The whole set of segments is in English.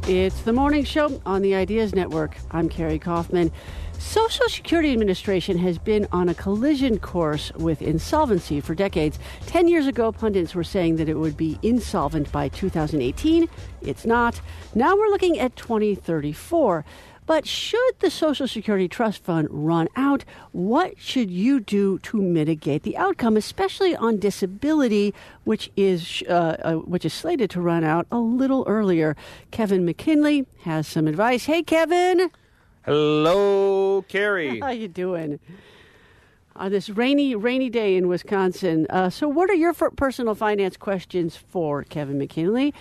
It's the morning show on the Ideas Network. I'm Carrie Kaufman. Social Security Administration has been on a collision course with insolvency for decades. 10 years ago, pundits were saying that it would be insolvent by 2018. It's not. Now we're looking at 2034. But should the Social Security Trust Fund run out, what should you do to mitigate the outcome, especially on disability, which is slated to run out a little earlier? Kevin McKinley has some advice. Hey, Kevin. Hello, Carrie. How you doing? On this rainy day in Wisconsin. So what are your personal finance questions for Kevin McKinley?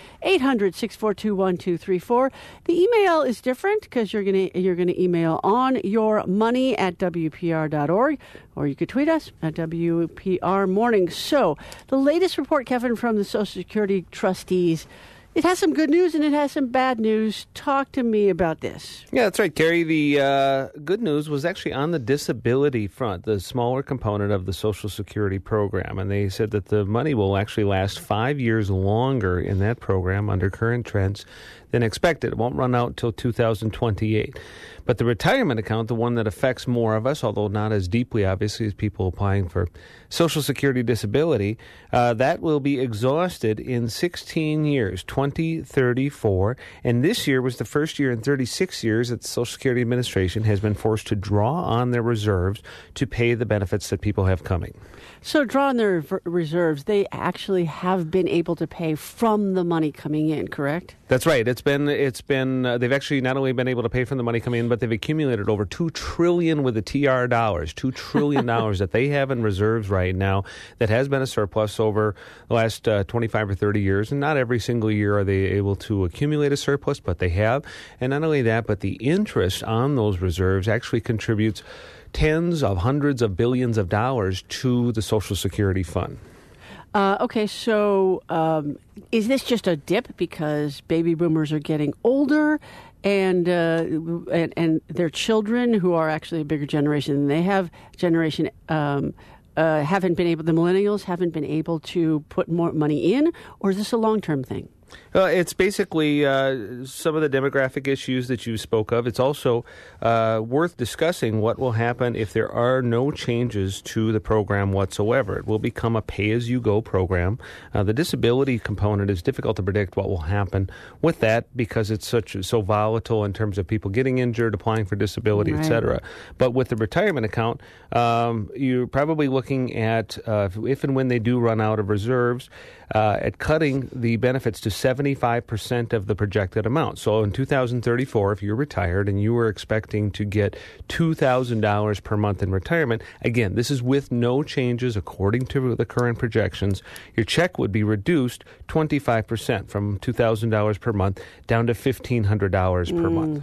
800-642-1234. The email is different because you're gonna email on your money at WPR.org, or you could tweet us at WPR Morning. So the latest report, Kevin, from the Social Security trustees, it has some good news and it has some bad news. Talk to me about this. Yeah, that's right, Carrie. The good news was actually on the disability front, the smaller component of the Social Security program. And they said that the money will actually last 5 years longer in that program under current trends than expected. It won't run out until 2028. But the retirement account, the one that affects more of us, although not as deeply, obviously, as people applying for Social Security disability, that will be exhausted in 16 years, 2034. And this year was the first year in 36 years that the Social Security Administration has been forced to draw on their reserves to pay the benefits that people have coming. So draw on their reserves. They actually have been able to pay from the money coming in, correct? That's right. It's been. They've actually not only been able to pay from the money coming in, but they've accumulated over $2 trillion with the TR dollars, $2 trillion that they have in reserves right now. That has been a surplus over the last 25 or 30 years, and not every single year are they able to accumulate a surplus, but they have. And not only that, but the interest on those reserves actually contributes tens of hundreds of billions of dollars to the Social Security Fund. Okay, so is this just a dip because baby boomers are getting older and their children, who are actually a bigger generation than they have, haven't been able, the millennials haven't been able to put more money in, or is this a long-term thing? It's basically some of the demographic issues that you spoke of. It's also worth discussing what will happen if there are no changes to the program whatsoever. It will become a pay-as-you-go program. The disability component is difficult to predict what will happen with that because it's so volatile in terms of people getting injured, applying for disability, right, et cetera. But with the retirement account, you're probably looking at, if and when they do run out of reserves, at cutting the benefits to 75% of the projected amount. So in 2034, if you're retired and you were expecting to get $2,000 per month in retirement, again, this is with no changes according to the current projections, your check would be reduced 25% from $2,000 per month down to $1,500 per month.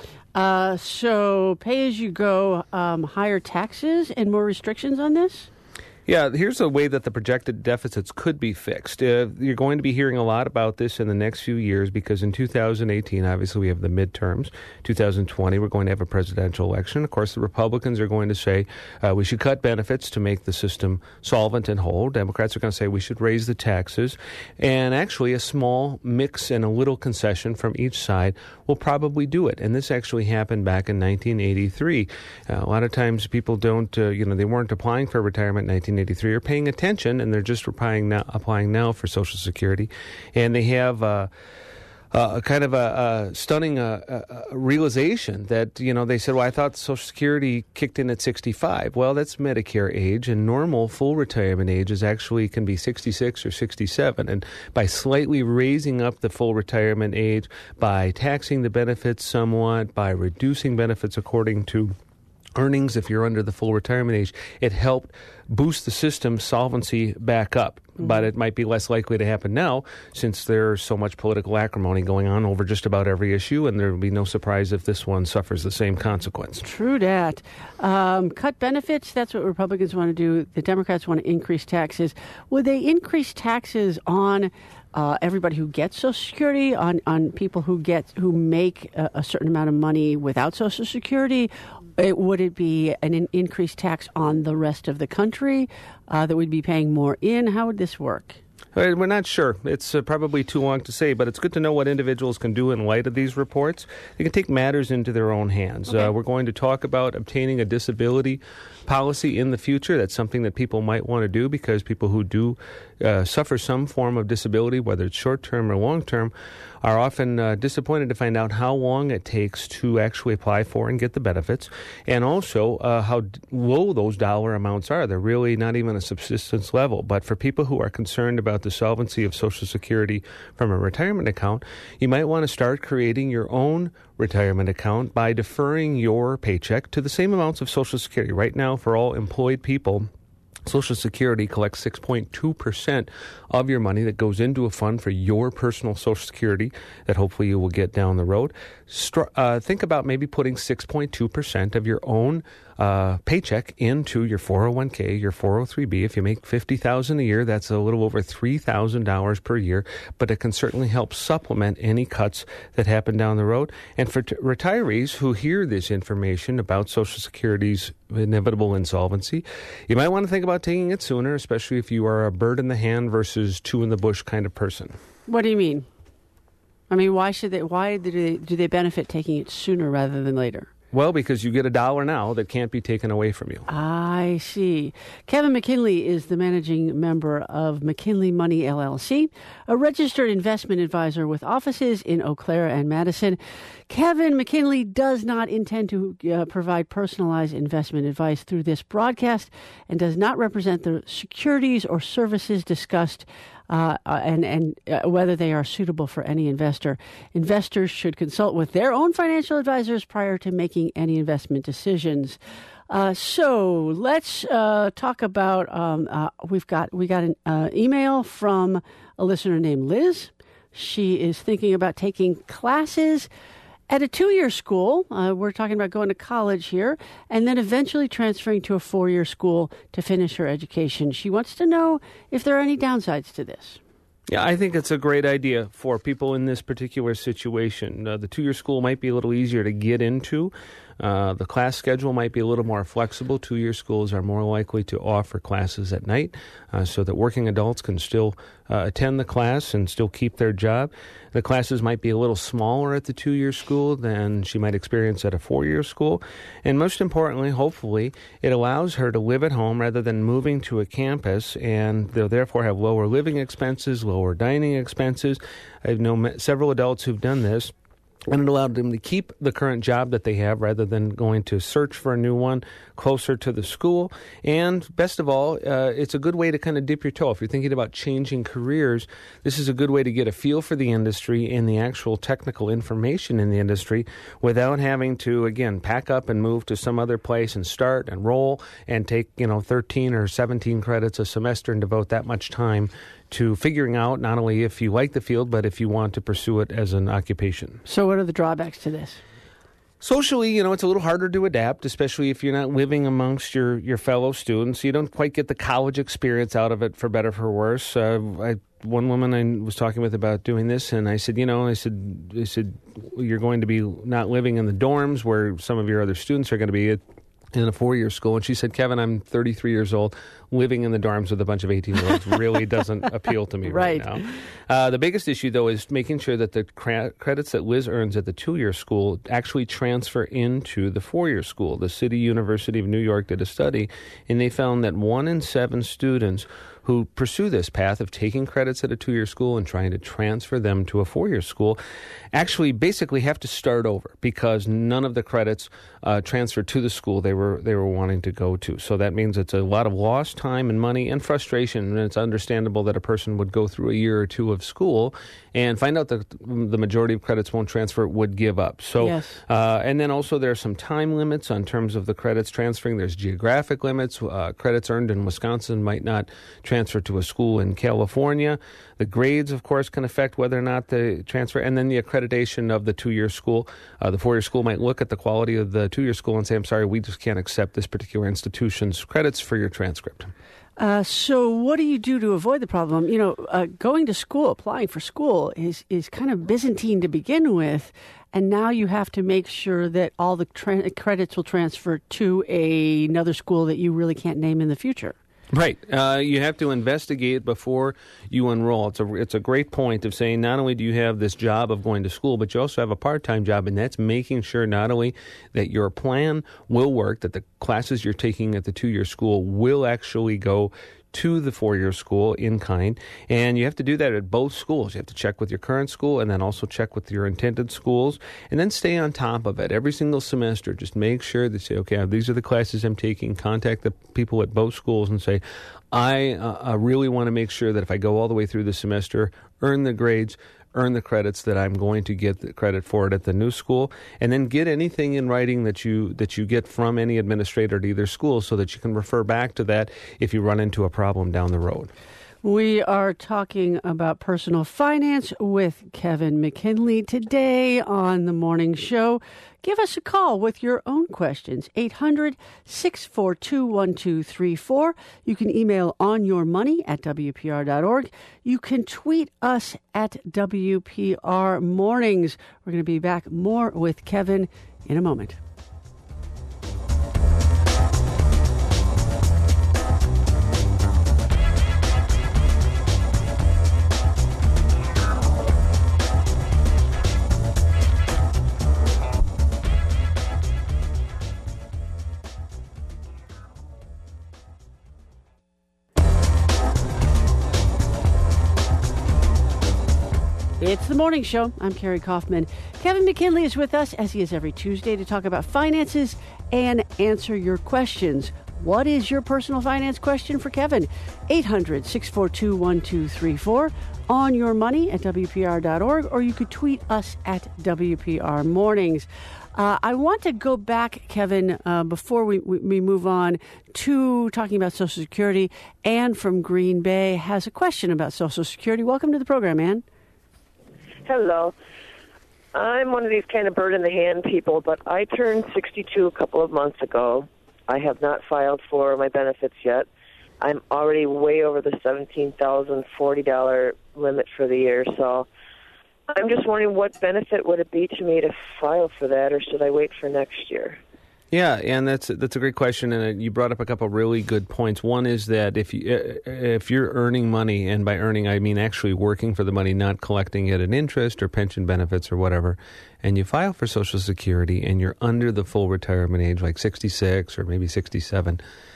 So pay as you go, higher taxes and more restrictions on this? Yeah, here's a way that the projected deficits could be fixed. You're going to be hearing a lot about this in the next few years because in 2018, obviously, we have the midterms. 2020, we're going to have a presidential election. Of course, the Republicans are going to say we should cut benefits to make the system solvent and whole. Democrats are going to say we should raise the taxes. And actually, a small mix and a little concession from each side will probably do it. And this actually happened back in 1983. A lot of times people don't, they weren't applying for retirement in 1983 are paying attention, and they're just applying now for Social Security, and they have kind of a stunning realization that they said, well, I thought Social Security kicked in at 65. Well, that's Medicare age, and normal full retirement age can be 66 or 67, and by slightly raising up the full retirement age, by taxing the benefits somewhat, by reducing benefits according to earnings if you're under the full retirement age, it helped boost the system's solvency back up. Mm-hmm. But it might be less likely to happen now since there's so much political acrimony going on over just about every issue, and there will be no surprise if this one suffers the same consequence. True that. Cut benefits, that's what Republicans want to do. The Democrats want to increase taxes. Would they increase taxes on everybody who gets Social Security, on people who make a certain amount of money without Social Security? Would it be an increased tax on the rest of the country that we'd be paying more in? How would this work? We're not sure. It's probably too long to say, but it's good to know what individuals can do in light of these reports. They can take matters into their own hands. Okay. We're going to talk about obtaining a disability policy in the future. That's something that people might want to do because people who do suffer some form of disability, whether it's short-term or long-term, are often disappointed to find out how long it takes to actually apply for and get the benefits, and also how low those dollar amounts are. They're really not even a subsistence level. But for people who are concerned about the solvency of Social Security from a retirement account, you might want to start creating your own retirement account by deferring your paycheck to the same amounts of Social Security. Right now, for all employed people, Social Security collects 6.2% of your money that goes into a fund for your personal Social Security that hopefully you will get down the road. Think about maybe putting 6.2% of your own paycheck into your 401k, your 403b. If you make $50,000 a year, that's a little over $3,000 per year, but it can certainly help supplement any cuts that happen down the road. And for retirees who hear this information about Social Security's inevitable insolvency, you might want to think about taking it sooner, especially if you are a bird in the hand versus two in the bush kind of person. What do you mean? I mean, why do they benefit taking it sooner rather than later? Well, because you get $1 now that can't be taken away from you. I see. Kevin McKinley is the managing member of McKinley Money LLC, a registered investment advisor with offices in Eau Claire and Madison. Kevin McKinley does not intend to provide personalized investment advice through this broadcast and does not represent the securities or services discussed and whether they are suitable for any investor. Investors should consult with their own financial advisors prior to making any investment decisions. So let's talk about. We got an email from a listener named Liz. She is thinking about taking classes at a 2-year school. We're talking about going to college here, and then eventually transferring to a 4-year school to finish her education. She wants to know if there are any downsides to this. Yeah, I think it's a great idea for people in this particular situation. The 2-year school might be a little easier to get into. The class schedule might be a little more flexible. 2-year schools are more likely to offer classes at night so that working adults can still attend the class and still keep their job. The classes might be a little smaller at the 2-year school than she might experience at a 4-year school. And most importantly, hopefully, it allows her to live at home rather than moving to a campus, and they'll therefore have lower living expenses, lower dining expenses. I've known several adults who've done this, and it allowed them to keep the current job that they have rather than going to search for a new one closer to the school. And best of all, it's a good way to kind of dip your toe. If you're thinking about changing careers, this is a good way to get a feel for the industry and the actual technical information in the industry without having to, again, pack up and move to some other place and start and roll and take, 13 or 17 credits a semester and devote that much time to figuring out not only if you like the field, but if you want to pursue it as an occupation. So what are the drawbacks to this? Socially, it's a little harder to adapt, especially if you're not living amongst your fellow students. You don't quite get the college experience out of it, for better or for worse. One woman I was talking with about doing this, and I said, I said, you're going to be not living in the dorms where some of your other students are going to be in a 4-year school. And she said, Kevin, I'm 33 years old. Living in the dorms with a bunch of 18-year-olds really doesn't appeal to me right now. The biggest issue, though, is making sure that the credits that Liz earns at the 2-year school actually transfer into the 4-year school. The City University of New York did a study, and they found that 1 in 7 students who pursue this path of taking credits at a 2-year school and trying to transfer them to a 4-year school actually basically have to start over because none of the credits transferred to the school they were wanting to go to. So that means it's a lot of lost time and money and frustration, and it's understandable that a person would go through a year or two of school and find out that the majority of credits won't transfer, would give up. So, yes. And then also there are some time limits on terms of the credits transferring. There's geographic limits. Credits earned in Wisconsin might not transfer to a school in California. The grades, of course, can affect whether or not they transfer. And then the accreditation of the 2-year school. The 4-year school might look at the quality of the 2-year school and say, I'm sorry, we just can't accept this particular institution's credits for your transcript. So what do you do to avoid the problem? Going to school, applying for school is kind of Byzantine to begin with. And now you have to make sure that all the credits will transfer to another school that you really can't name in the future. Right. You have to investigate before you enroll. It's a great point of saying not only do you have this job of going to school, but you also have a part-time job, and that's making sure not only that your plan will work, that the classes you're taking at the 2-year school will actually go to the 4-year school in kind, and you have to do that at both schools. You have to check with your current school and then also check with your intended schools, and then stay on top of it every single semester. Just make sure that say, okay, these are the classes I'm taking. Contact the people at both schools and say, I really want to make sure that if I go all the way through the semester, earn the grades, earn the credits, that I'm going to get the credit for it at the new school, and then get anything in writing that you get from any administrator at either school so that you can refer back to that if you run into a problem down the road. We are talking about personal finance with Kevin McKinley today on the morning show. Give us a call with your own questions, 800-642-1234. You can email onyourmoney@wpr.org. You can tweet us at WPR Mornings. We're going to be back more with Kevin in a moment. It's the morning show. I'm Carrie Kaufman. Kevin McKinley is with us, as he is every Tuesday, to talk about finances and answer your questions. What is your personal finance question for Kevin? 800-642-1234. On your money at WPR.org, or you could tweet us at WPR Mornings. I want to go back, Kevin, before we move on to talking about Social Security. Ann from Green Bay has a question about Social Security. Welcome to the program, Ann. Hello. I'm one of these kind of bird-in-the-hand people, but I turned 62 a couple of months ago. I have not filed for my benefits yet. I'm already way over the $17,040 limit for the year, so I'm just wondering what benefit would it be to me to file for that, or should I wait for next year? Yeah, and that's a great question, and you brought up a couple of really good points. One is that if you're earning money, and by earning I mean actually working for the money, not collecting it in interest or pension benefits or whatever, and you file for Social Security and you're under the full retirement age, like 66 or maybe 67,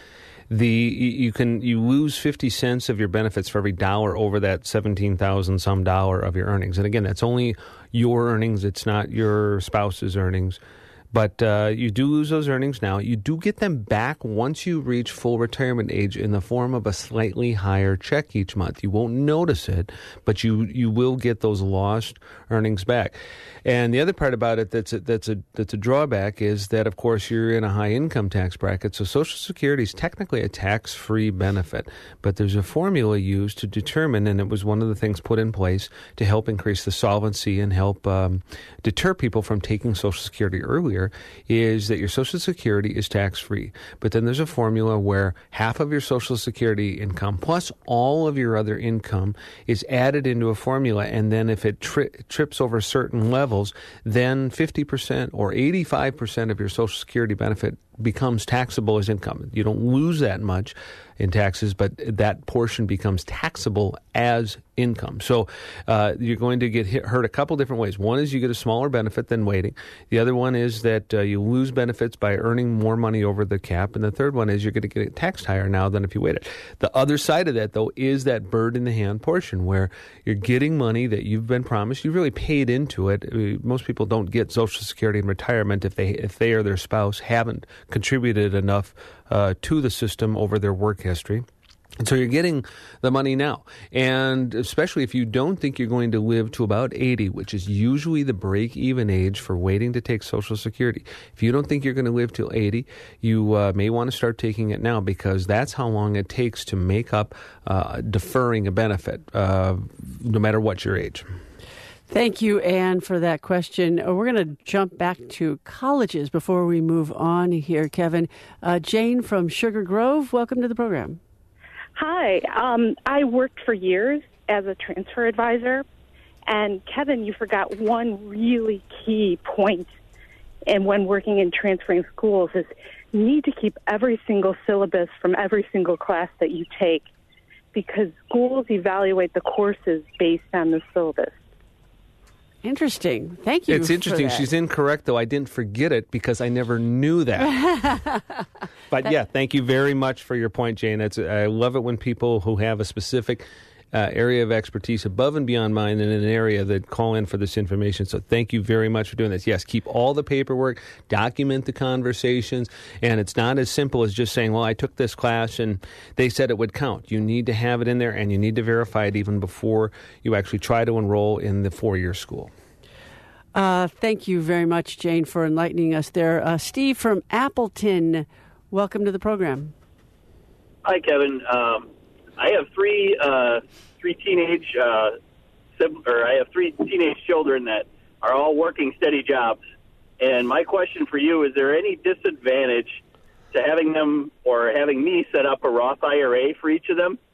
you lose 50 cents of your benefits for every dollar over that 17,000 some dollar of your earnings. And again, that's only your earnings; it's not your spouse's earnings. But you do lose those earnings now. You do get them back once you reach full retirement age in the form of a slightly higher check each month. You won't notice it, but you will get those lost earnings back. And the other part about it that's a drawback is that, of course, you're in a high income tax bracket. So Social Security is technically a tax-free benefit, but there's a formula used to determine, and it was one of the things put in place to help increase the solvency and help deter people from taking Social Security earlier, is that your Social Security is tax-free. But then there's a formula where half of your Social Security income plus all of your other income is added into a formula, and then if it trips over certain levels, then 50% or 85% of your Social Security benefit becomes taxable as income. You don't lose that much in taxes, but that portion becomes taxable as income. So you're going to get hurt a couple different ways. One is you get a smaller benefit than waiting. The other one is that you lose benefits by earning more money over the cap. And the third one is you're going to get it taxed higher now than if you waited. The other side of that, though, is that bird in the hand portion where you're getting money that you've been promised. You really paid into it. Most people don't get Social Security in retirement if they or their spouse haven't contributed enough to the system over their work history. And so you're getting the money now. And especially if you don't think you're going to live to about 80, which is usually the break-even age for waiting to take Social Security. If you don't think you're going to live till 80, you may want to start taking it now, because that's how long it takes to make up deferring a benefit, no matter what your age. Thank you, Ann, for that question. We're going to jump back to colleges before we move on here, Kevin. Jane from Sugar Grove, welcome to the program. Hi. I worked for years as a transfer advisor. And, Kevin, you forgot one really key point when working in transferring schools is you need to keep every single syllabus from every single class that you take, because schools evaluate the courses based on the syllabus. Interesting. Thank you. It's interesting. She's incorrect, though. I didn't forget it because I never knew that. But yeah, thank you very much for your point, Jane. I love it when people who have a specific area of expertise above and beyond mine in an area that call in for this information. So thank you very much for doing this. Yes, keep all the paperwork, document the conversations, and it's not as simple as just saying, well, I took this class and they said it would count. You need to have it in there, and you need to verify it even before you actually try to enroll in the four-year school. Thank you very much, Jane, for enlightening us there. Steve from Appleton, welcome to the program. Hi, Kevin. I have three teenage children that are all working steady jobs. And my question for you, is there any disadvantage to having them or having me set up a Roth IRA for each of them?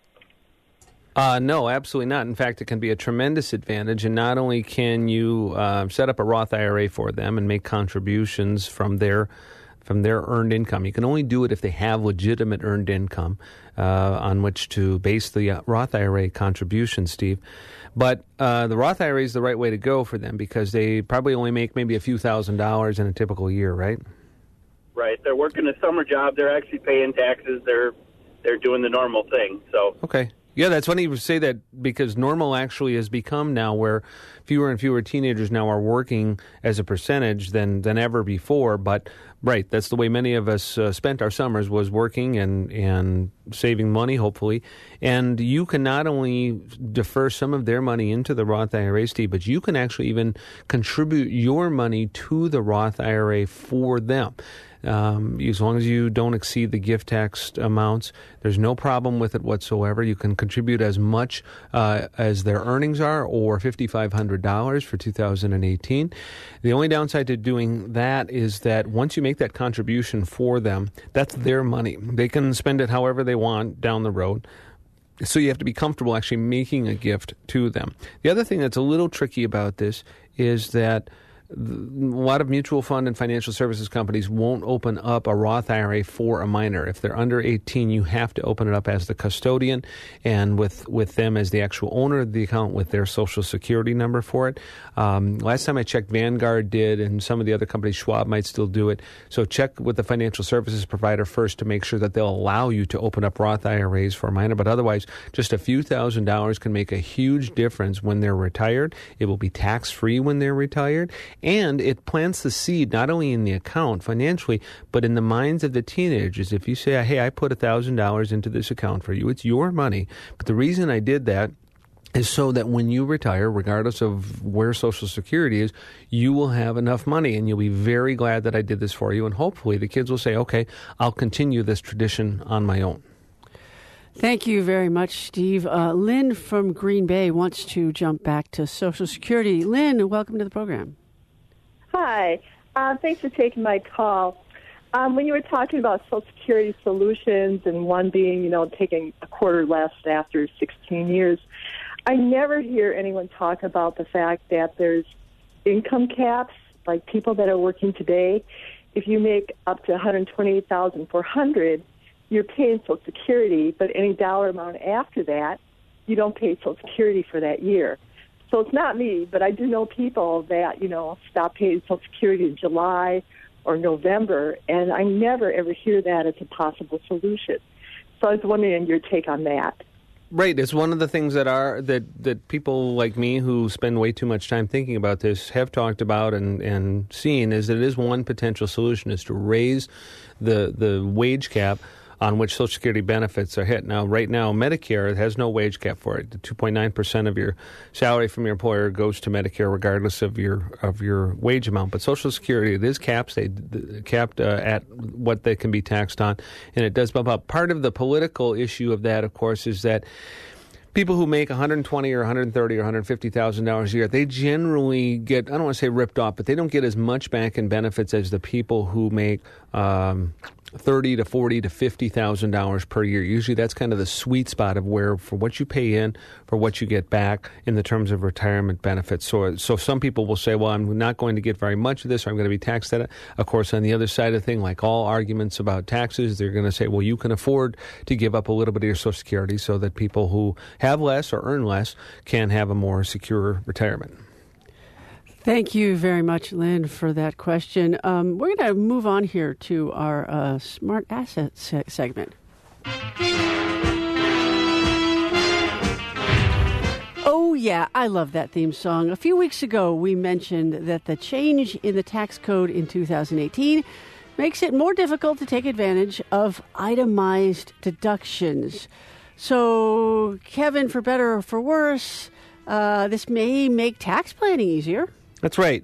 No, absolutely not. In fact, it can be a tremendous advantage. And not only can you set up a Roth IRA for them and make contributions from their earned income. You can only do it if they have legitimate earned income on which to base the Roth IRA contribution, Steve. But the Roth IRA is the right way to go for them because they probably only make maybe a few $1,000s in a typical year, right? Right. They're working a summer job. They're actually paying taxes. They're doing the normal thing. So okay. Yeah, that's funny you say that because normal actually has become now where fewer and fewer teenagers now are working as a percentage than ever before. But, right, that's the way many of us spent our summers was working and saving money, hopefully. And you can not only defer some of their money into the Roth IRA, Steve, but you can actually even contribute your money to the Roth IRA for them. As long as you don't exceed the gift tax amounts, there's no problem with it whatsoever. You can contribute as much as their earnings are, or $5,500 for 2018. The only downside to doing that is that once you make that contribution for them, that's their money. They can spend it however they want down the road. So you have to be comfortable actually making a gift to them. The other thing that's a little tricky about this is that a lot of mutual fund and financial services companies won't open up a Roth IRA for a minor. If they're under 18, you have to open it up as the custodian and with them as the actual owner of the account with their Social Security number for it. Last time I checked, Vanguard did, and some of the other companies, Schwab, might still do it. So check with the financial services provider first to make sure that they'll allow you to open up Roth IRAs for a minor. But otherwise, just a few $1,000s can make a huge difference when they're retired. It will be tax-free when they're retired. And it plants the seed not only in the account financially, but in the minds of the teenagers. If you say, hey, I put $1,000 into this account for you, it's your money. But the reason I did that is so that when you retire, regardless of where Social Security is, you will have enough money and you'll be very glad that I did this for you. And hopefully the kids will say, okay, I'll continue this tradition on my own. Thank you very much, Steve. Lynn from Green Bay wants to jump back to Social Security. Lynn, welcome to the program. Hi. Thanks for taking my call. When you were talking about Social Security solutions and one being, taking a quarter less after 16 years, I never hear anyone talk about the fact that there's income caps, like people that are working today. If you make up to $128,400, you're paying Social Security, but any dollar amount after that, you don't pay Social Security for that year. So it's not me, but I do know people that, stop paying Social Security in July or November, and I never, ever hear that as a possible solution. So I was wondering your take on that. Right. It's one of the things that people like me who spend way too much time thinking about this have talked about and seen is that it is one potential solution is to raise the wage cap on which Social Security benefits are hit. Now, right now, Medicare has no wage cap for it. The 2.9% of your salary from your employer goes to Medicare regardless of your wage amount. But Social Security, it is capped at what they can be taxed on, and it does bump up. Part of the political issue of that, of course, is that people who make $120,000 or $130,000 or $150,000 a year, they generally get, I don't want to say ripped off, but they don't get as much back in benefits as the people who make $30,000 to $40,000 to $50,000 per year. Usually that's kind of the sweet spot of where for what you pay in, for what you get back in the terms of retirement benefits. So some people will say, well, I'm not going to get very much of this, or I'm going to be taxed at it. Of course, on the other side of the thing, like all arguments about taxes, they're going to say, well, you can afford to give up a little bit of your Social Security so that people who have less or earn less can have a more secure retirement. Thank you very much, Lynn, for that question. We're going to move on here to our Smart Assets segment. Oh, yeah, I love that theme song. A few weeks ago, we mentioned that the change in the tax code in 2018 makes it more difficult to take advantage of itemized deductions. So, Kevin, for better or for worse, this may make tax planning easier. That's right.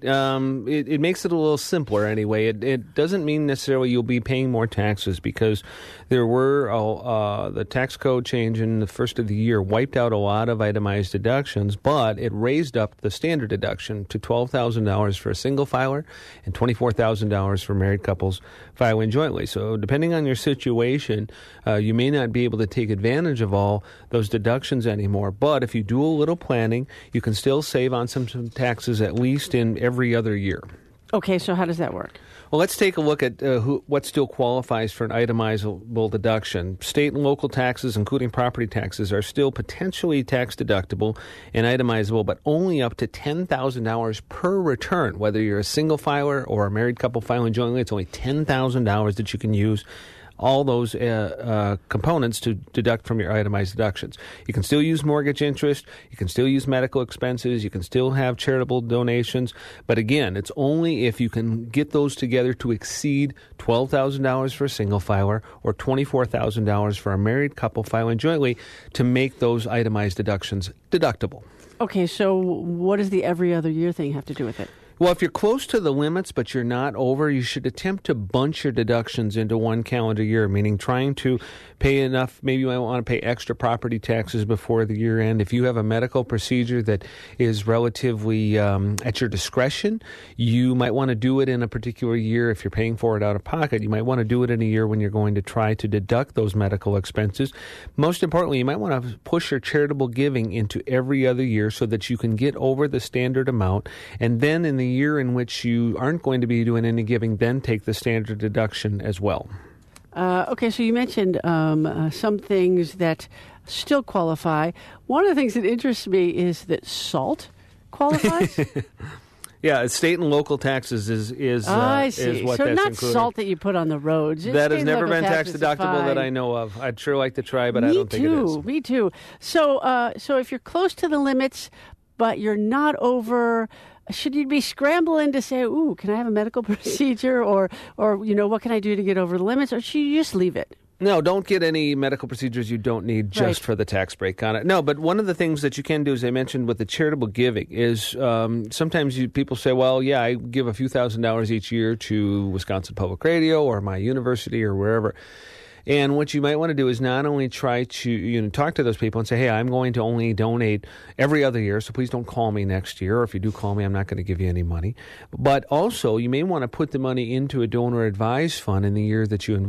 It makes it a little simpler anyway. It doesn't mean necessarily you'll be paying more taxes, because there were the tax code change in the first of the year wiped out a lot of itemized deductions, but it raised up the standard deduction to $12,000 for a single filer and $24,000 for married couples filing jointly. So depending on your situation, you may not be able to take advantage of all those deductions anymore. But if you do a little planning, you can still save on some taxes at least in every other year. Okay, so how does that work? Well, let's take a look at what still qualifies for an itemizable deduction. State and local taxes, including property taxes, are still potentially tax deductible and itemizable, but only up to $10,000 per return. Whether you're a single filer or a married couple filing jointly, it's only $10,000 that you can use all those components to deduct from your itemized deductions. You can still use mortgage interest, you can still use medical expenses, you can still have charitable donations, but again, it's only if you can get those together to exceed $12,000 for a single filer or $24,000 for a married couple filing jointly to make those itemized deductions deductible. Okay, so what does the every other year thing have to do with it? Well, if you're close to the limits but you're not over, you should attempt to bunch your deductions into one calendar year, meaning trying to pay enough. Maybe you might want to pay extra property taxes before the year end. If you have a medical procedure that is relatively at your discretion, you might want to do it in a particular year. If you're paying for it out of pocket, you might want to do it in a year when you're going to try to deduct those medical expenses. Most importantly, you might want to push your charitable giving into every other year so that you can get over the standard amount, and then in the year in which you aren't going to be doing any giving, then take the standard deduction as well. Okay, so you mentioned some things that still qualify. One of the things that interests me is that salt qualifies. Yeah, state and local taxes is I see. Is what so that's not included. Salt that you put on the roads. That has never been tax deductible that I know of. I'd sure like to try, but I don't think it is. Me too. So if you're close to the limits, but you're not over, should you be scrambling to say, ooh, can I have a medical procedure? Or what can I do to get over the limits? Or should you just leave it? No, don't get any medical procedures you don't need just for the tax break on it. No, but one of the things that you can do, as I mentioned with the charitable giving, is sometimes people say, well, yeah, I give a few $1,000s each year to Wisconsin Public Radio or my university or wherever. And what you might want to do is not only try to talk to those people and say, hey, I'm going to only donate every other year, so please don't call me next year. Or if you do call me, I'm not going to give you any money. But also, you may want to put the money into a donor advised fund in the year that you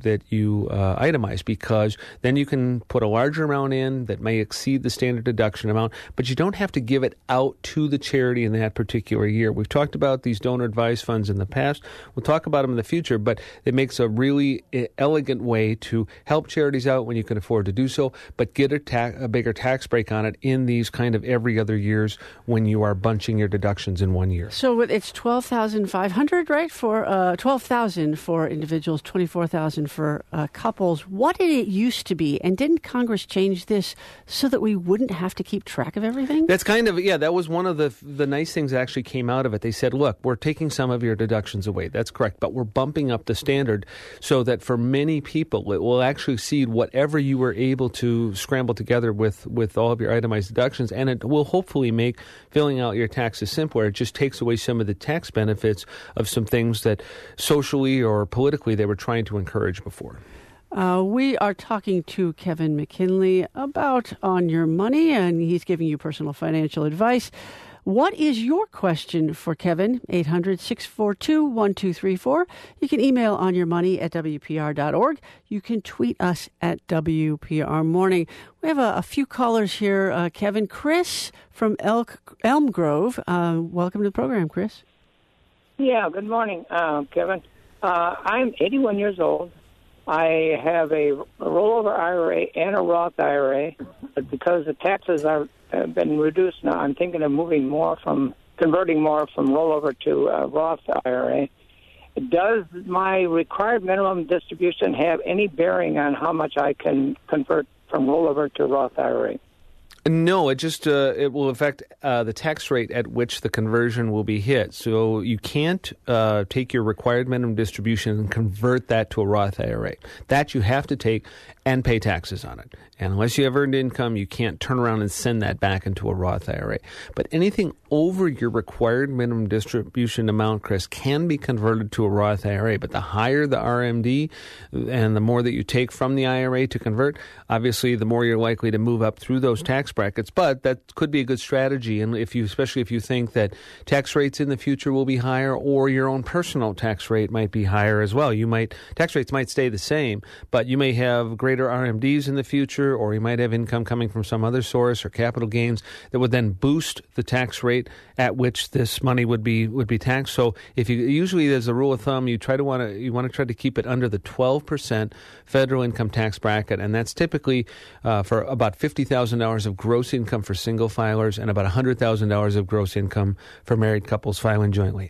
itemize, because then you can put a larger amount in that may exceed the standard deduction amount, but you don't have to give it out to the charity in that particular year. We've talked about these donor advised funds in the past. We'll talk about them in the future, but it makes a really elegant way to help charities out when you can afford to do so, but get a bigger tax break on it in these kind of every other years when you are bunching your deductions in one year. So it's $12,500, right? For $12,000 for individuals, $24,000 for couples. What did it used to be? And didn't Congress change this so that we wouldn't have to keep track of everything? That's that was one of the nice things that actually came out of it. They said, look, we're taking some of your deductions away. That's correct, but we're bumping up the standard so that for many people, it will actually exceed whatever you were able to scramble together with all of your itemized deductions, and it will hopefully make filling out your taxes simpler. It just takes away some of the tax benefits of some things that socially or politically they were trying to encourage before. We are talking to Kevin McKinley about On Your Money, and he's giving you personal financial advice. What is your question for Kevin? 800-642-1234. You can email onyourmoney@wpr.org. You can tweet us at WPR Morning. We have a few callers here, Kevin. Chris from Elm Grove. Welcome to the program, Chris. Yeah, good morning, Kevin. I'm 81 years old. I have a rollover IRA and a Roth IRA, but because the taxes have been reduced now, I'm thinking of converting more from rollover to Roth IRA. Does my required minimum distribution have any bearing on how much I can convert from rollover to Roth IRA? No, it just it will affect the tax rate at which the conversion will be hit. So you can't take your required minimum distribution and convert that to a Roth IRA. That you have to take and pay taxes on it. And unless you have earned income, you can't turn around and send that back into a Roth IRA. But anything over your required minimum distribution amount, Chris, can be converted to a Roth IRA. But the higher the RMD and the more that you take from the IRA to convert, obviously the more you're likely to move up through those tax brackets. But that could be a good strategy. And especially if you think that tax rates in the future will be higher, or your own personal tax rate might be higher as well. Tax rates might stay the same, but you may have greater RMDs in the future, or you might have income coming from some other source or capital gains that would then boost the tax rate at which this money would be taxed. So usually there's a rule of thumb, you want to try to keep it under the 12% federal income tax bracket, and that's typically for about $50,000 of gross income for single filers and about $100,000 of gross income for married couples filing jointly.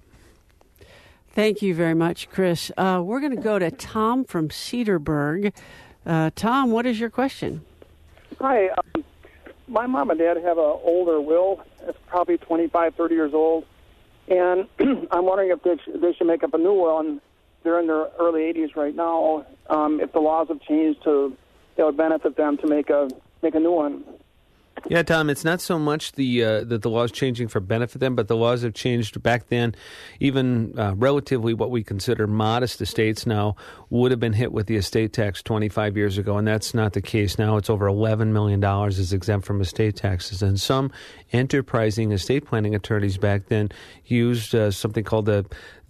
Thank you very much, Chris. We're going to go to Tom from Cedarburg. Tom, what is your question? Hi. My mom and dad have an older will. It's probably 25, 30 years old. And I'm wondering if they should make up a new one. They're in their early 80s right now. If the laws have changed it would benefit them to make a new one. Yeah, Tom, it's not so much that the laws changing for benefit them, but the laws have changed back then. Even relatively what we consider modest estates now would have been hit with the estate tax 25 years ago, and that's not the case now. It's over $11 million is exempt from estate taxes. And some enterprising estate planning attorneys back then used something called the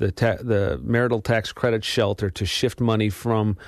marital tax credit shelter to shift money from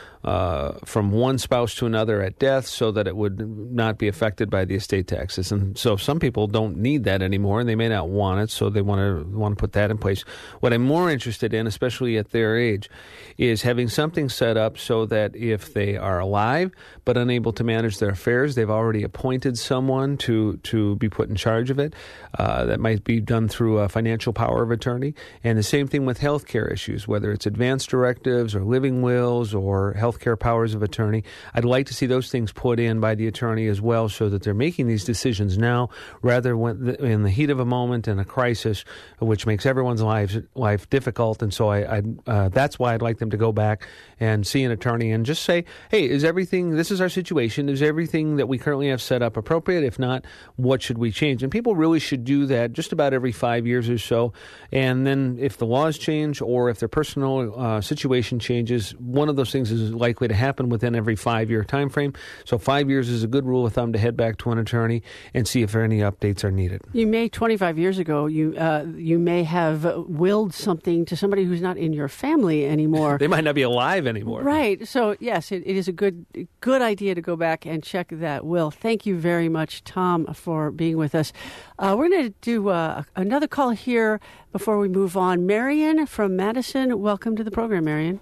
one spouse to another at death so that it would not be affected by the estate taxes. And so some people don't need that anymore, and they may not want it, so they want to put that in place. What I'm more interested in, especially at their age, is having something set up so that if they are alive but unable to manage their affairs, they've already appointed someone to be put in charge of it. That might be done through a financial power of attorney. And the same thing with health care issues, whether it's advance directives or living wills or health care powers of attorney. I'd like to see those things put in by the attorney as well, so that they're making these decisions now rather than in the heat of a moment and a crisis, which makes everyone's life difficult. And so that's why I'd like them to go back and see an attorney and just say, hey, this is our situation, is everything that we currently have set up appropriate? If not, what should we change? And people really should do that just about every 5 years or so. And then if the laws change or if their personal situation changes, one of those things is likely to happen within every 5-year time frame. So 5 years is a good rule of thumb to head back to an attorney and see if any updates are needed. 25 years ago, you may have willed something to somebody who's not in your family anymore. They might not be alive anymore. Right. So, yes, it is a good idea to go back and check that will. Thank you very much, Tom, for being with us. We're going to do another call here before we move on. Marion from Madison, welcome to the program, Marion.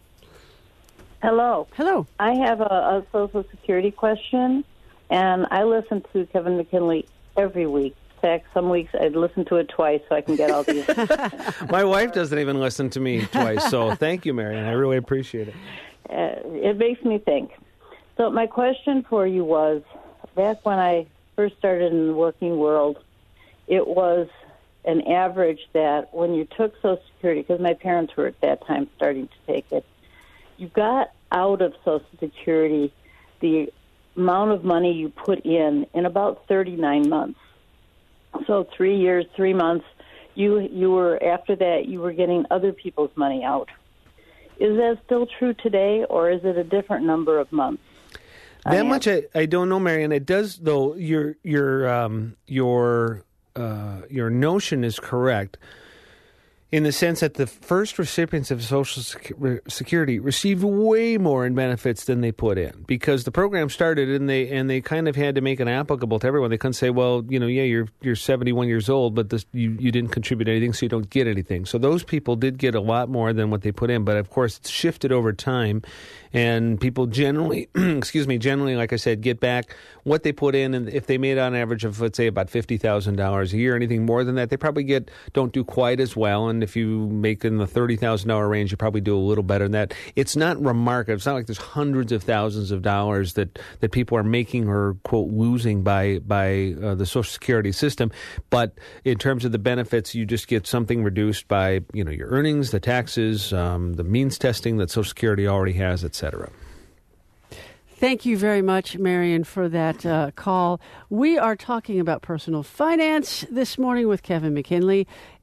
Hello. Hello. I have a Social Security question, and I listen to Kevin McKinley every week. In fact, some weeks I listen to it twice so I can get all these. My wife doesn't even listen to me twice, so thank you, Marion. I really appreciate it. It makes me think. So my question for you was, back when I first started in the working world, it was an average that when you took Social Security, because my parents were at that time starting to take it, you got out of Social Security the amount of money you put in about 39 months. So 3 years, 3 months, you were, after that, you were getting other people's money out. Is that still true today, or is it a different number of months? That much I don't know, Marion. It does, though. Your notion is correct, in the sense that the first recipients of Social Security received way more in benefits than they put in, because the program started and they kind of had to make it applicable to everyone. They couldn't say, well, you're 71 years old, but you didn't contribute anything, so you don't get anything. So those people did get a lot more than what they put in, but of course it's shifted over time, and people generally, like I said, get back what they put in, and if they made on average of, let's say, about $50,000 a year, anything more than that, they probably don't do quite as well. And if you make in the $30,000 range, you probably do a little better than that. It's not remarkable. It's not like there's hundreds of thousands of dollars that people are making or, quote, losing by the Social Security system. But in terms of the benefits, you just get something reduced by, your earnings, the taxes, the means testing that Social Security already has, etc. Thank you very much, Marion, for that call. We are talking about personal finance this morning with Kevin McKinley.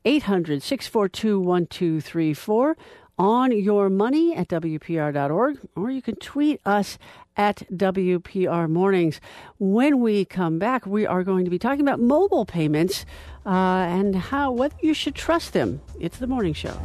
800-642-1234. On Your Money at WPR.org, or you can tweet us at WPR Mornings. When we come back, we are going to be talking about mobile payments and whether you should trust them. It's The Morning Show.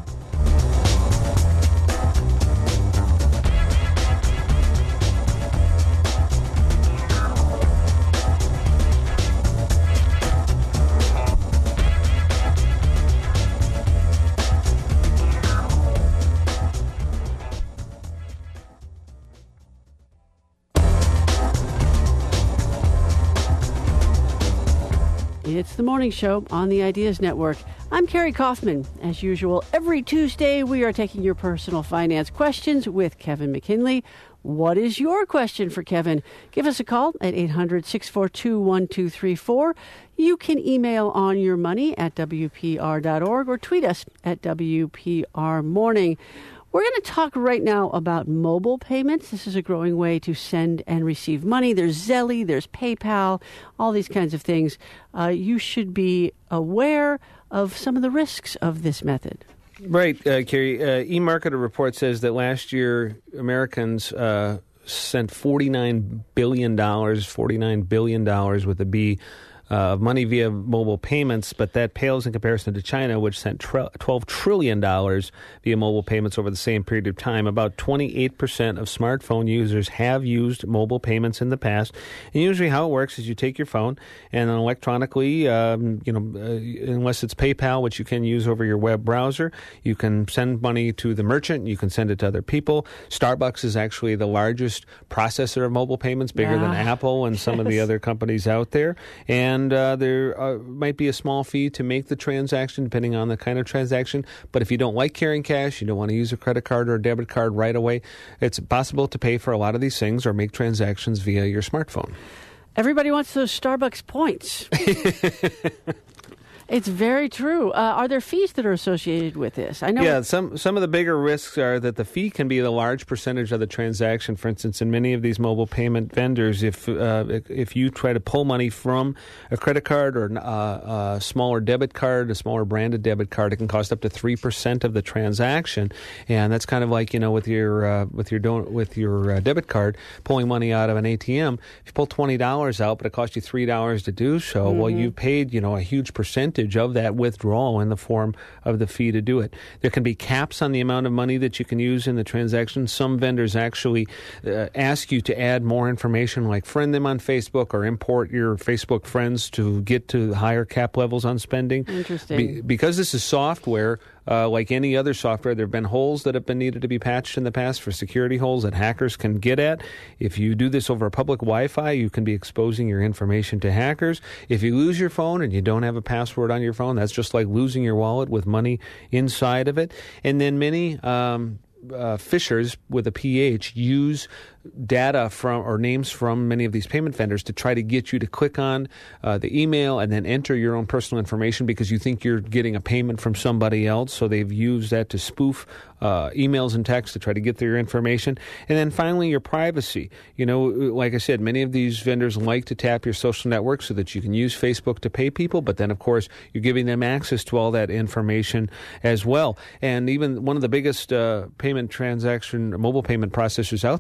It's The Morning Show on the Ideas Network. I'm Carrie Kaufman. As usual, every Tuesday we are taking your personal finance questions with Kevin McKinley. What is your question for Kevin? Give us a call at 800-642-1234. You can email On Your Money at WPR.org or tweet us at WPR Morning. We're going to talk right now about mobile payments. This is a growing way to send and receive money. There's Zelle, there's PayPal, all these kinds of things. You should be aware of some of the risks of this method. Right, Carrie. eMarketer report says that last year Americans sent $49 billion with a B of money via mobile payments, but that pales in comparison to China, which sent $12 trillion via mobile payments over the same period of time. About 28% of smartphone users have used mobile payments in the past. And usually how it works is you take your phone and then electronically, unless it's PayPal, which you can use over your web browser, you can send money to the merchant, you can send it to other people. Starbucks is actually the largest processor of mobile payments, bigger than Apple and some of the other companies out there. And there might be a small fee to make the transaction, depending on the kind of transaction. But if you don't like carrying cash, you don't want to use a credit card or a debit card right away, it's possible to pay for a lot of these things or make transactions via your smartphone. Everybody wants those Starbucks points. It's very true. Are there fees that are associated with this? I know. Yeah, some of the bigger risks are that the fee can be the large percentage of the transaction. For instance, in many of these mobile payment vendors, if you try to pull money from a credit card or a smaller debit card, a smaller branded debit card, it can cost up to 3% of the transaction, and that's kind of like with your debit card pulling money out of an ATM. If you pull $20 out, but it costs you $3 to do so, well, you paid a huge percentage of that withdrawal in the form of the fee to do it. There can be caps on the amount of money that you can use in the transaction. Some vendors actually ask you to add more information, like friend them on Facebook or import your Facebook friends to get to higher cap levels on spending. Interesting. Because this is software, like any other software, there have been holes that have been needed to be patched in the past for security holes that hackers can get at. If you do this over public Wi-Fi, you can be exposing your information to hackers. If you lose your phone and you don't have a password on your phone, that's just like losing your wallet with money inside of it. And then many phishers with a PH use data from or names from many of these payment vendors to try to get you to click on the email and then enter your own personal information because you think you're getting a payment from somebody else. So they've used that to spoof emails and texts to try to get their information. And then finally, your privacy. Like I said, many of these vendors like to tap your social network so that you can use Facebook to pay people. But then, of course, you're giving them access to all that information as well. And even one of the biggest mobile payment processors out there is Venmo.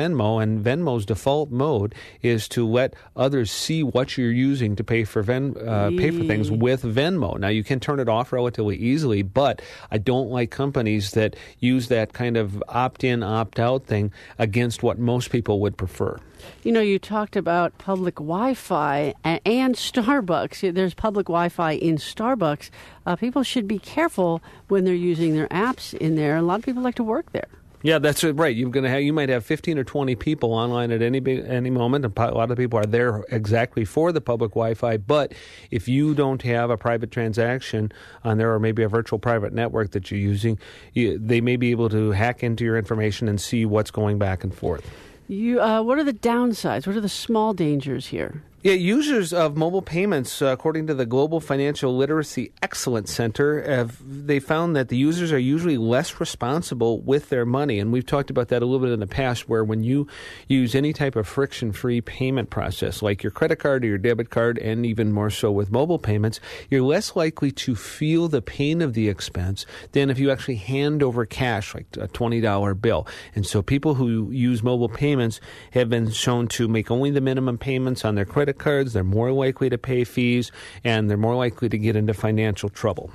Venmo, and Venmo's default mode is to let others see what you're using to pay for pay for things with Venmo. Now, you can turn it off relatively easily, but I don't like companies that use that kind of opt-in, opt-out thing against what most people would prefer. You know, you talked about public Wi-Fi and Starbucks. There's public Wi-Fi in Starbucks. People should be careful when they're using their apps in there. A lot of people like to work there. Yeah, that's right. You might have 15 or 20 people online at any moment. A lot of people are there exactly for the public Wi-Fi. But if you don't have a private transaction on there, or maybe a virtual private network that you're using, they may be able to hack into your information and see what's going back and forth. What are the downsides? What are the small dangers here? Yeah, users of mobile payments, according to the Global Financial Literacy Excellence Center, they found that the users are usually less responsible with their money. And we've talked about that a little bit in the past, where when you use any type of friction-free payment process, like your credit card or your debit card, and even more so with mobile payments, you're less likely to feel the pain of the expense than if you actually hand over cash, like a $20 bill. And so people who use mobile payments have been shown to make only the minimum payments on their credit cards. They're more likely to pay fees, and they're more likely to get into financial trouble.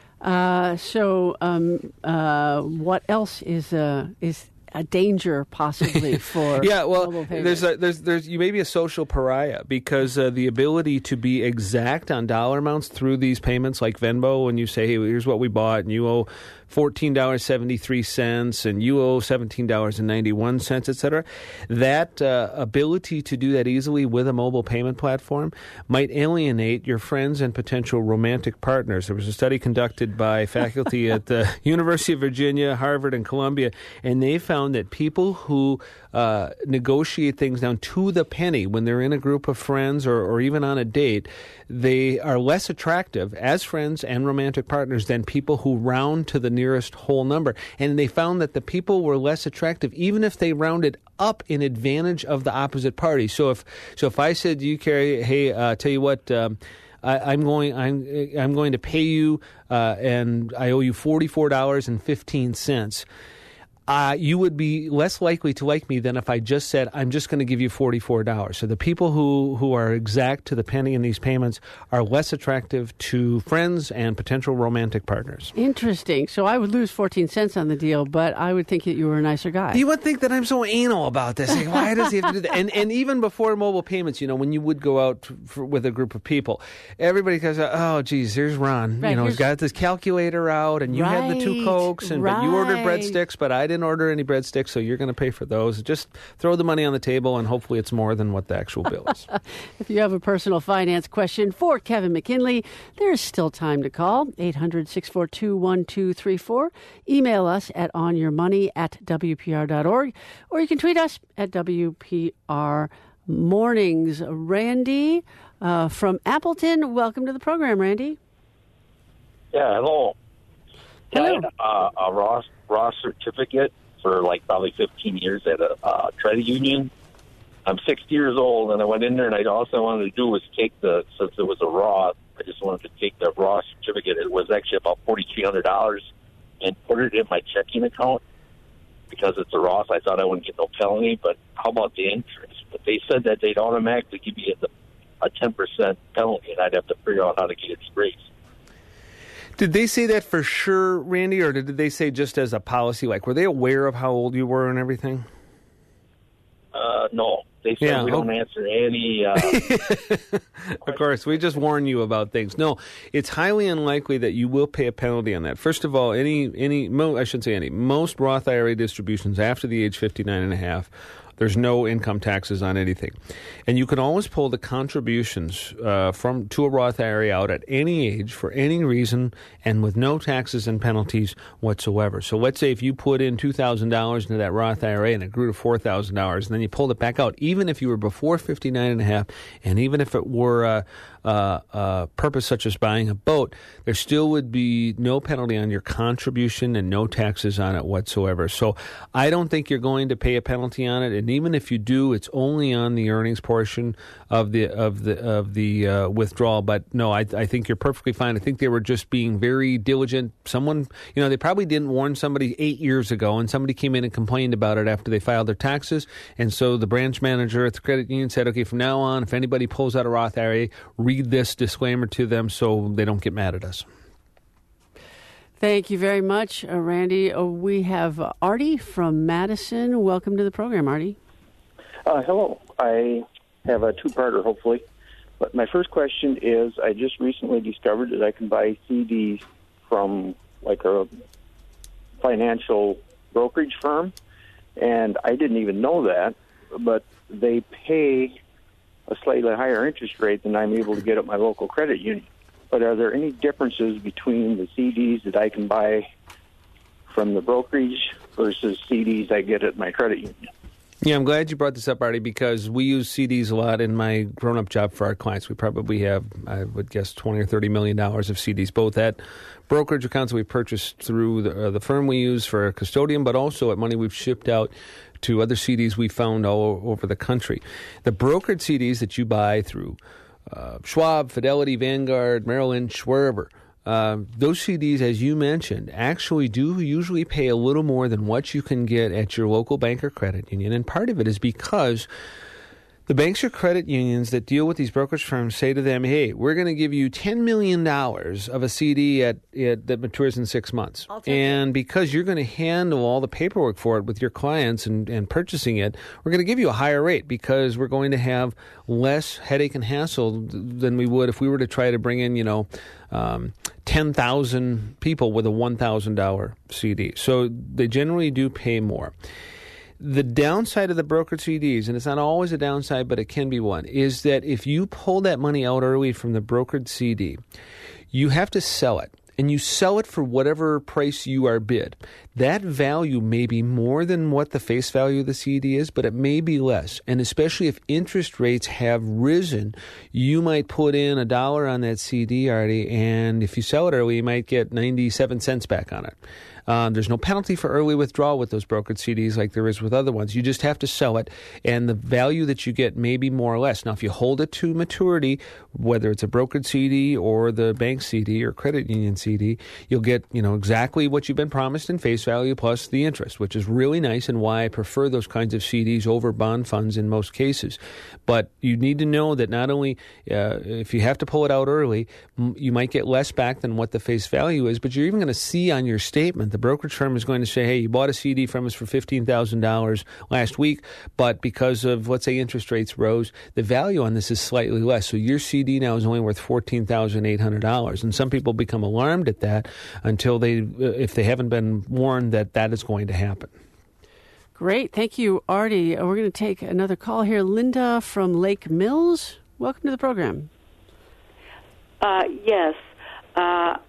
So what else is a danger possibly for mobile payments? there's you may be a social pariah because the ability to be exact on dollar amounts through these payments, like Venmo, when you say, hey, here's what we bought, and you owe $14.73 and you owe $17.91, etc. That ability to do that easily with a mobile payment platform might alienate your friends and potential romantic partners. There was a study conducted by faculty at the University of Virginia, Harvard, and Columbia, and they found that people who negotiate things down to the penny when they're in a group of friends or even on a date, they are less attractive as friends and romantic partners than people who round to the nearest whole number. And they found that the people were less attractive even if they rounded up in advantage of the opposite party. So if I said to you, Carrie, hey, tell you what, I'm going to pay you, and I owe you $44.15. You would be less likely to like me than if I just said, I'm just going to give you $44. So the people who are exact to the penny in these payments are less attractive to friends and potential romantic partners. Interesting. So I would lose 14 cents on the deal, but I would think that you were a nicer guy. You would think that I'm so anal about this. Like, why does he have to do that? And even before mobile payments, when you would go out with a group of people, everybody goes, oh, geez, here's Ron. Right, he's got this calculator out, and you had the 2 Cokes, but you ordered breadsticks, but I didn't order any breadsticks, so you're going to pay for those. Just throw the money on the table, and hopefully it's more than what the actual bill is. If you have a personal finance question for Kevin McKinley, there's still time to call, 800-642-1234. Email us at onyourmoney@wpr.org, or you can tweet us at WPR Mornings. Randy from Appleton, welcome to the program, Randy. Yeah, hello. Hello. I had a Roth certificate for probably 15 years at a credit union. I'm 60 years old, and I went in there, and all I wanted to do was since it was a Roth, I just wanted to take the Roth certificate. It was actually about $4,300, and put it in my checking account. Because it's a Roth, I thought I wouldn't get no penalty, but how about the interest? But they said that they'd automatically give me a 10% penalty, and I'd have to figure out how to get it straight. Did they say that for sure, Randy, or did they say just as a policy? Were they aware of how old you were and everything? No. They said we don't answer any... Of course, we just warn you about things. No, it's highly unlikely that you will pay a penalty on that. First of all, most Roth IRA distributions after the age 59 and a half, there's no income taxes on anything. And you can always pull the contributions to a Roth IRA out at any age for any reason and with no taxes and penalties whatsoever. So let's say if you put in $2,000 into that Roth IRA and it grew to $4,000 and then you pulled it back out, even if you were before 59 and a half, and even if it were purpose such as buying a boat, there still would be no penalty on your contribution and no taxes on it whatsoever. So I don't think you're going to pay a penalty on it, and even if you do, it's only on the earnings portion of the withdrawal. But no, I think you're perfectly fine. I think they were just being very diligent. Someone, they probably didn't warn somebody 8 years ago, and somebody came in and complained about it after they filed their taxes, and so the branch manager at the credit union said, okay, from now on, if anybody pulls out a Roth IRA, read this disclaimer to them so they don't get mad at us. Thank you very much, Randy. We have Artie from Madison. Welcome to the program, Artie. Hello. I have a two-parter, hopefully. But my first question is, I just recently discovered that I can buy CDs from like a financial brokerage firm, and I didn't even know that, but they pay a slightly higher interest rate than I'm able to get at my local credit union. But are there any differences between the CDs that I can buy from the brokerage versus CDs I get at my credit union? Yeah, I'm glad you brought this up, Artie, because we use CDs a lot in my grown-up job for our clients. We probably have, I would guess, $20 or $30 million of CDs, both at brokerage accounts that we purchased through the firm we use for a custodian, but also at money we've shipped out to other CDs we found all over the country. The brokered CDs that you buy through Schwab, Fidelity, Vanguard, Merrill Lynch, wherever, those CDs, as you mentioned, actually do usually pay a little more than what you can get at your local bank or credit union. And part of it is because the banks or credit unions that deal with these brokerage firms say to them, hey, we're going to give you $10 million of a CD that matures in 6 months. And because you're going to handle all the paperwork for it with your clients and purchasing it, we're going to give you a higher rate because we're going to have less headache and hassle than we would if we were to try to bring in, 10,000 people with a $1,000 CD. So they generally do pay more. The downside of the brokered CDs, and it's not always a downside, but it can be one, is that if you pull that money out early from the brokered CD, you have to sell it. And you sell it for whatever price you are bid. That value may be more than what the face value of the CD is, but it may be less. And especially if interest rates have risen, you might put in $1 on that CD, Artie, and if you sell it early, you might get 97 cents back on it. There's no penalty for early withdrawal with those brokered CDs like there is with other ones. You just have to sell it, and the value that you get may be more or less. Now, if you hold it to maturity, whether it's a brokered CD or the bank CD or credit union CD, you'll get exactly what you've been promised in face value plus the interest, which is really nice and why I prefer those kinds of CDs over bond funds in most cases. But you need to know that not only if you have to pull it out early, you might get less back than what the face value is, but you're even going to see on your statement the brokerage firm is going to say, hey, you bought a CD from us for $15,000 last week, but because of, let's say, interest rates rose, the value on this is slightly less. So your CD now is only worth $14,800. And some people become alarmed at that until if they haven't been warned that is going to happen. Great. Thank you, Artie. We're going to take another call here. Linda from Lake Mills. Welcome to the program. Yes. I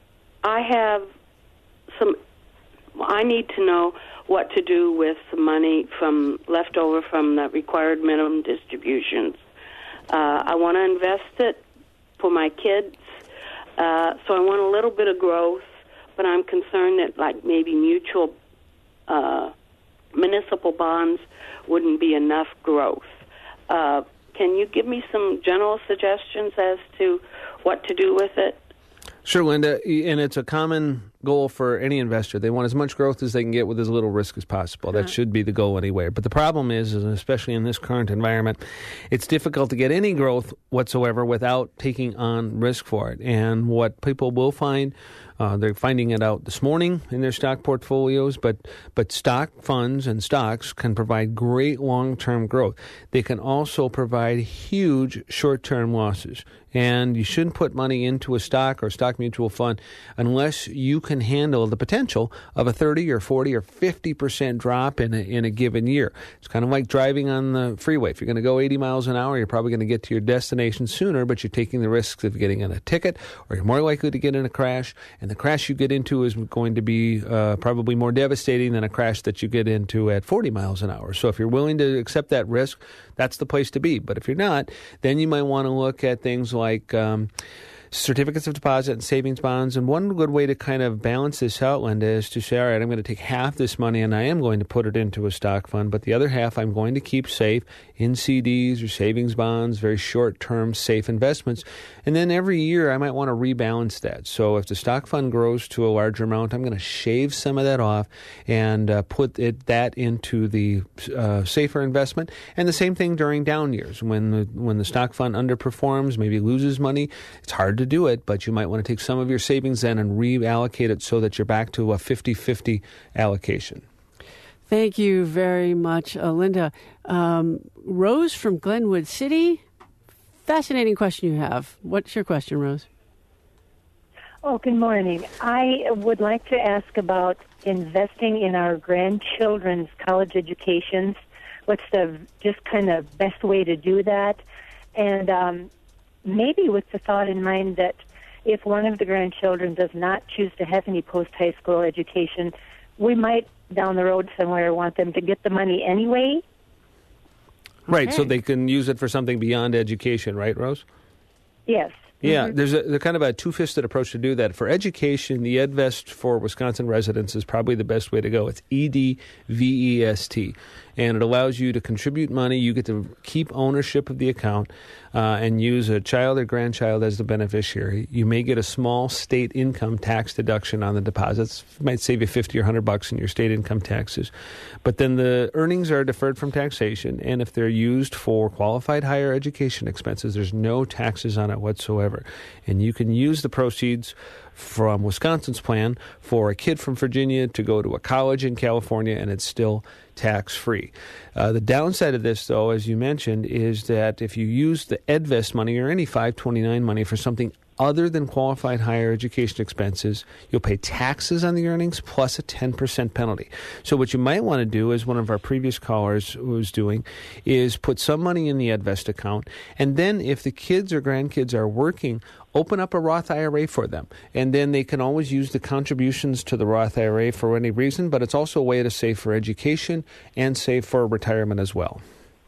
need to know what to do with the money left over from the required minimum distributions. I want to invest it for my kids, so I want a little bit of growth, but I'm concerned that maybe municipal bonds wouldn't be enough growth. Can you give me some general suggestions as to what to do with it? Sure, Linda, and it's a common goal for any investor. They want as much growth as they can get with as little risk as possible. That should be the goal anyway. But the problem is, especially in this current environment, it's difficult to get any growth whatsoever without taking on risk for it. And what people will find, they're finding it out this morning in their stock portfolios, but stock funds and stocks can provide great long-term growth. They can also provide huge short-term losses. And you shouldn't put money into a stock or stock mutual fund unless you can handle the potential of a 30 or 40 or 50% drop in a given year. It's kind of like driving on the freeway. If you're going to go 80 miles an hour, you're probably going to get to your destination sooner, but you're taking the risks of getting in a ticket, or you're more likely to get in a crash, and the crash you get into is going to be probably more devastating than a crash that you get into at 40 miles an hour. So if you're willing to accept that risk, that's the place to be. But if you're not, then you might want to look at things like certificates of deposit and savings bonds. And one good way to kind of balance this out, Linda, is to say, all right, I'm going to take half this money and I am going to put it into a stock fund, but the other half I'm going to keep safe in CDs or savings bonds, very short-term safe investments. And then every year I might want to rebalance that. So if the stock fund grows to a larger amount, I'm going to shave some of that off and put that into the safer investment. And the same thing during down years. When the stock fund underperforms, maybe loses money, it's hard to do it, but you might want to take some of your savings then and reallocate it so that you're back to a 50-50 allocation. Thank you very much, Linda. Rose from Glenwood City, fascinating question you have. What's your question, Rose? Oh, good morning. I would like to ask about investing in our grandchildren's college educations. What's the just kind of best way to do that? And maybe with the thought in mind that if one of the grandchildren does not choose to have any post-high school education, we might down the road somewhere want them to get the money anyway. Right, so they can use it for something beyond education, right, Rose? Yes. Yeah, there's kind of a two-fisted approach to do that. For education, the EdVest for Wisconsin residents is probably the best way to go. It's EDVEST, and it allows you to contribute money. You get to keep ownership of the account and use a child or grandchild as the beneficiary. You may get a small state income tax deduction on the deposits. It might save you $50 or $100 in your state income taxes. But then the earnings are deferred from taxation, and if they're used for qualified higher education expenses, there's no taxes on it whatsoever. And you can use the proceeds from Wisconsin's plan for a kid from Virginia to go to a college in California, and it's still tax-free. The downside of this, though, as you mentioned, is that if you use the EdVest money or any 529 money for something other than qualified higher education expenses, you'll pay taxes on the earnings plus a 10% penalty. So what you might want to do, as one of our previous callers was doing, is put some money in the EdVest account, and then if the kids or grandkids are working, open up a Roth IRA for them. And then they can always use the contributions to the Roth IRA for any reason, but it's also a way to save for education and save for retirement as well.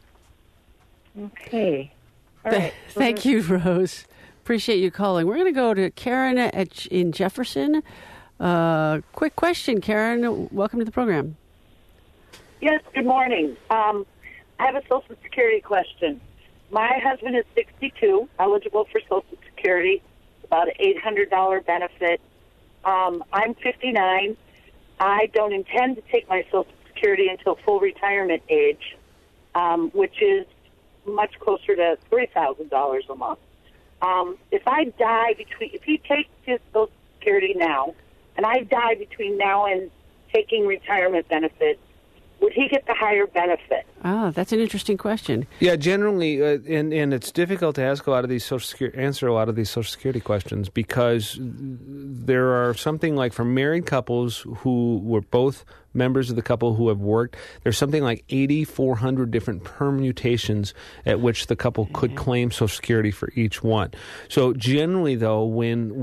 Okay. All right. Thank you, Rose. Appreciate you calling. We're going to go to Karen in Jefferson. Quick question, Karen. Welcome to the program. Yes, good morning. I have a Social Security question. My husband is 62, eligible for Social Security, about an $800 benefit. I'm 59. I don't intend to take my Social Security until full retirement age, which is much closer to $3,000 a month. If I die if he takes his Social Security now, and I die between now and taking retirement benefits, would he get the higher benefit? Ah, that's an interesting question. Yeah, generally, and it's difficult to answer a lot of these Social Security questions because there are something like for married couples who were both members of the couple who have worked, there's something like 8,400 different permutations at which the couple could claim Social Security for each one. So generally, though, when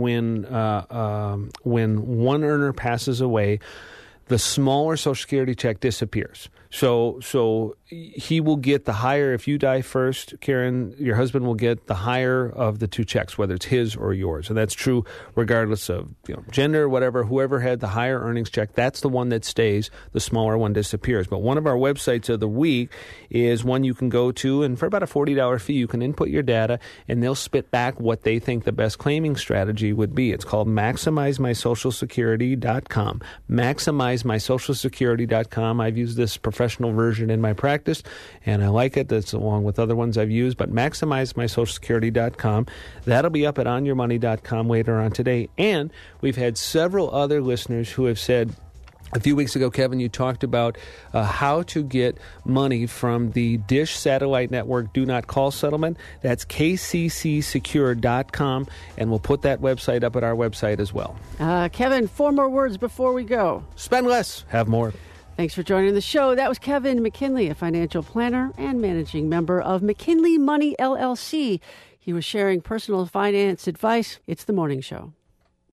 one earner passes away, the smaller Social Security check disappears. So he will get the higher. If you die first, Karen, your husband will get the higher of the two checks, whether it's his or yours. And that's true regardless of gender, whatever. Whoever had the higher earnings check, that's the one that stays. The smaller one disappears. But one of our websites of the week is one you can go to, and for about a $40 fee, you can input your data, and they'll spit back what they think the best claiming strategy would be. It's called MaximizeMySocialSecurity.com. MaximizeMySocialSecurity.com. I've used this professional version in my practice, and I like it. That's along with other ones I've used, but MaximizeMySocialSecurity.com. That'll be up at OnYourMoney.com later on today. And we've had several other listeners who have said, A few weeks ago, Kevin, you talked about how to get money from the Dish Satellite Network Do Not Call settlement. That's kccsecure.com, and we'll put that website up at our website as well. Kevin, 4 more words before we go. Spend less, have more. Thanks for joining the show. That was Kevin McKinley, a financial planner and managing member of McKinley Money, LLC. He was sharing personal finance advice. It's The Morning Show.